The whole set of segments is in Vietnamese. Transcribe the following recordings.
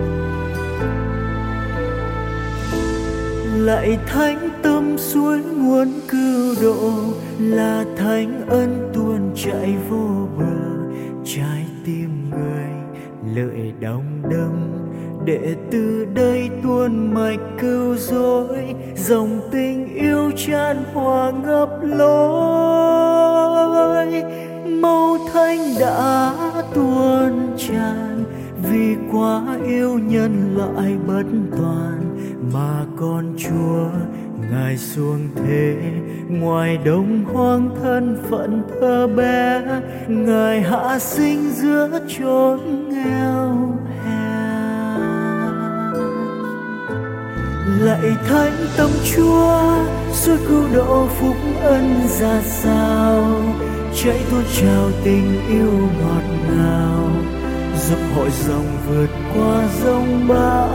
Lạy thánh tâm suối nguồn cứu độ, là thánh ân tuôn chảy vô bờ. Trái tim người lợi đong đâm, để từ đây tuôn mạch cứu rỗi. Dòng tình yêu tràn hòa ngập lối, màu thánh đã tuôn tràn. Vì quá yêu nhân loại bất toàn, mà con Chúa Ngài xuống thế. Ngoài đồng hoang thân phận thơ bé, Ngài hạ sinh giữa chốn nghèo hèn. Lạy thánh tâm Chúa, suối cứu độ phúc ân ra sao, chảy tuôn trào tình yêu ngọt ngào, giúp hội dòng vượt qua giông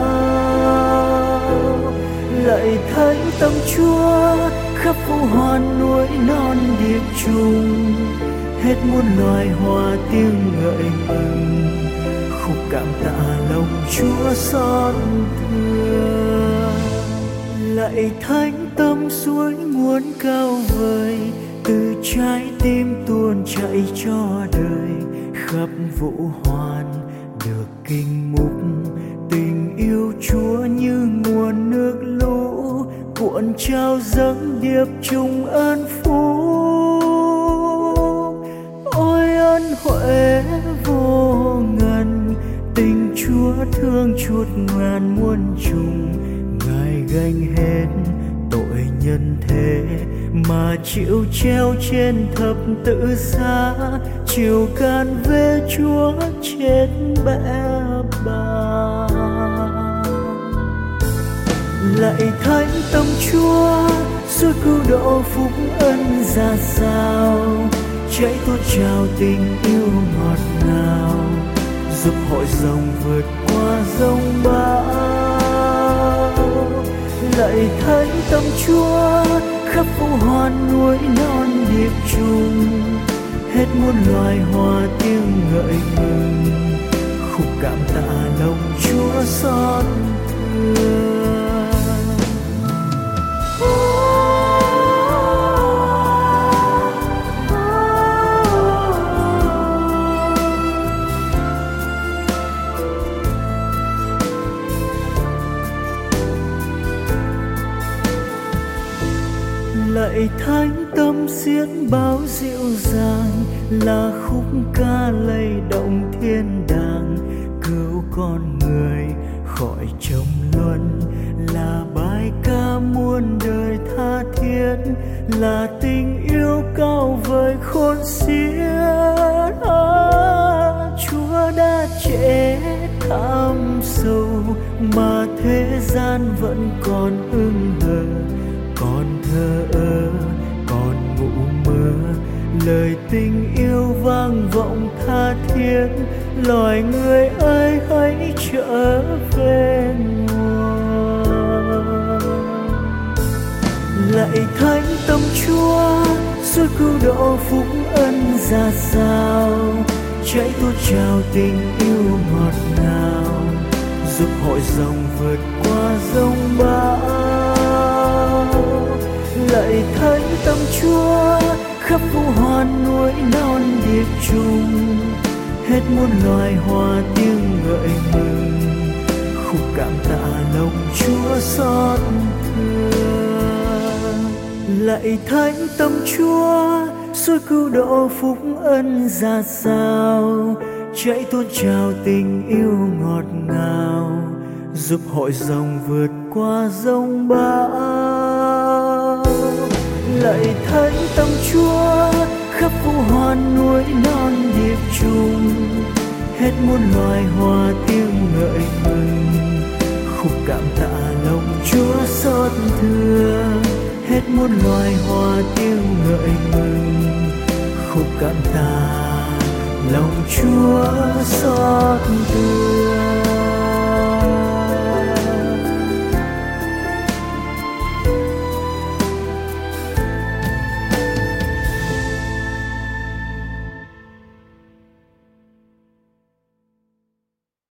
bão. Lạy thánh tâm Chúa, khắp vũ hoàn núi non điệp trùng, hết muôn loài hoa tiếng ngợi mừng, khúc cảm tạ lòng Chúa xót thương. Lạy thánh tâm suối nguồn cao vời, từ trái tim tuôn chảy cho đời. Khắp vũ hoàn được kinh mục, tình yêu Chúa như nguồn nước lũ, cuộn trào dâng điệp chung ơn phúc. Ôi ân huệ vô ngần, tình Chúa thương chuốt ngàn muôn trùng. Ngài gánh hết tội nhân thế, mà chịu treo trên thập tự giá, chịu can về Chúa chết bẽ bàng. Lạy thánh tâm Chúa, suối cứu độ phúc ân ra sao, chảy tuôn trào tình yêu ngọt ngào, giúp hội dòng vượt qua giông bão. Lạy thánh tâm Chúa, khắp vũ hoàn núi non điệp trùng, hết muôn loài hoa tiếng ngợi mừng, khúc cảm tạ lòng Chúa xót thương. Lạy thánh tâm xiết bao dịu dàng, là khúc ca lay động thiên đàng, cứu con người khỏi trầm luân. Là bài ca muôn đời tha thiết, là tình yêu cao vời khôn xiết. Chúa đã chết thảm sâu, mà thế gian vẫn còn ưng hờ, còn thờ ơ, còn ngủ mơ. Lời tình yêu vang vọng tha thiết, loài người ơi hãy trở về nguồn. Lạy thánh tâm Chúa, suối cứu độ phúc ân ra sao, chảy tuôn trào tình yêu ngọt ngào, giúp hội dòng vượt qua giông bão. Lạy thánh tâm Chúa, khắp vũ hoàn núi non điệp trùng, hết muôn loài hoa tiếng ngợi mừng, khúc cảm tạ lòng Chúa xót thương. Lạy thánh tâm Chúa, suối cứu độ phúc ân ra sao, chảy tuôn trào tình yêu ngọt ngào, giúp hội dòng vượt qua giông bão. Lạy thánh tâm Chúa, khắp vũ hoàn núi non điệp trùng, hết muôn loài hoa tiếng ngợi mừng, khúc cảm tạ lòng Chúa xót thương. Hết muôn loài hoa tiếng ngợi mừng, khúc cảm tạ lòng Chúa xót thương.